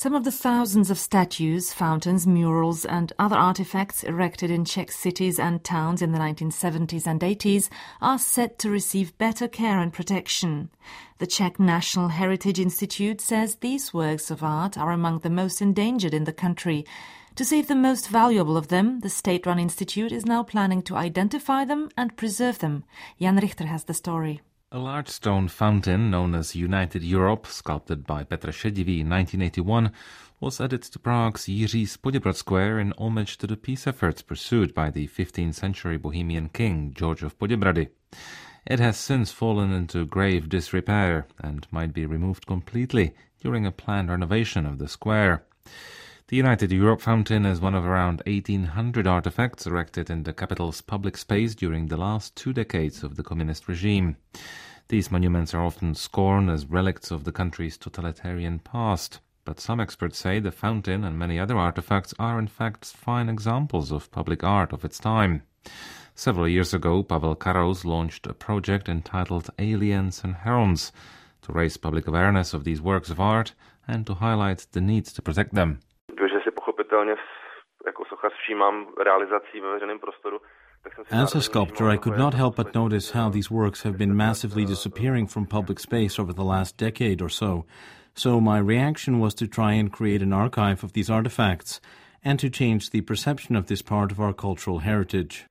Some of the thousands of statues, fountains, murals and other artifacts erected in Czech cities and towns in the 1970s and 80s are set to receive better care and protection. The Czech National Heritage Institute says these works of art are among the most endangered in the country. To save the most valuable of them, the state-run institute is now planning to identify them and preserve them. Jan Richter has the story. A large stone fountain known as United Europe, sculpted by Petr Šedivý in 1981, was added to Prague's Jiří z Poděbrad Square in homage to the peace efforts pursued by the 15th century Bohemian king George of Poděbrady. It has since fallen into grave disrepair and might be removed completely during a planned renovation of the square. The United Europe fountain is one of around 1,800 artifacts erected in the capital's public space during the last 2 decades of the communist regime. These monuments are often scorned as relics of the country's totalitarian past, but some experts say the fountain and many other artifacts are in fact fine examples of public art of its time. Several years ago, Pavel Karous launched a project entitled Aliens and Herons to raise public awareness of these works of art and to highlight the need to protect them. As a sculptor, I could not help but notice how these works have been massively disappearing from public space over the last decade or so. So my reaction was to try and create an archive of these artifacts and to change the perception of this part of our cultural heritage.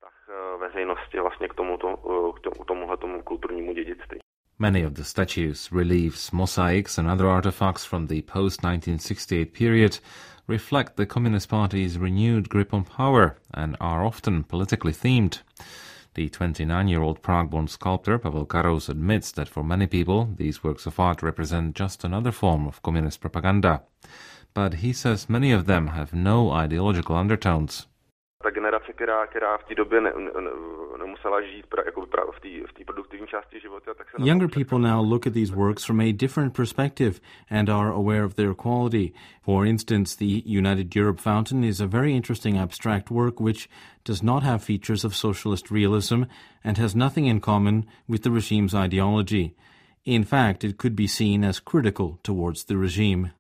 Many of the statues, reliefs, mosaics and other artifacts from the post-1968 period reflect the Communist Party's renewed grip on power and are often politically themed. The 29-year-old Prague-born sculptor Pavel Karous admits that for many people these works of art represent just another form of communist propaganda. But he says many of them have no ideological undertones. Younger people now look at these works from a different perspective and are aware of their quality. For instance, the United Europe fountain is a very interesting abstract work which does not have features of socialist realism and has nothing in common with the regime's ideology. In fact, it could be seen as critical towards the regime.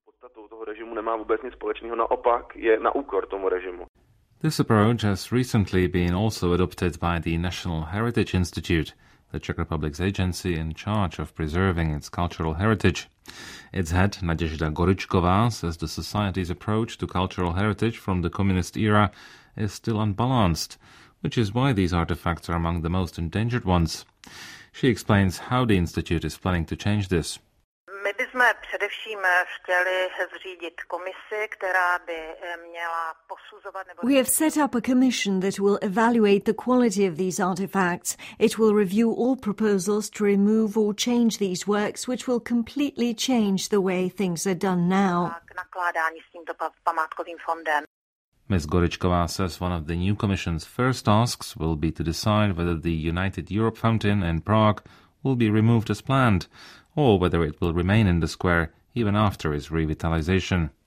This approach has recently been also adopted by the National Heritage Institute, the Czech Republic's agency in charge of preserving its cultural heritage. Its head, Naděžda Goričková, says the society's approach to cultural heritage from the communist era is still unbalanced, which is why these artifacts are among the most endangered ones. She explains how the institute is planning to change this. We have set up a commission that will evaluate the quality of these artifacts. It will review all proposals to remove or change these works, which will completely change the way things are done now. Ms. Goričková says one of the new commission's first tasks will be to decide whether the United Europe fountain in Prague will be removed as planned, or whether it will remain in the square even after its revitalization.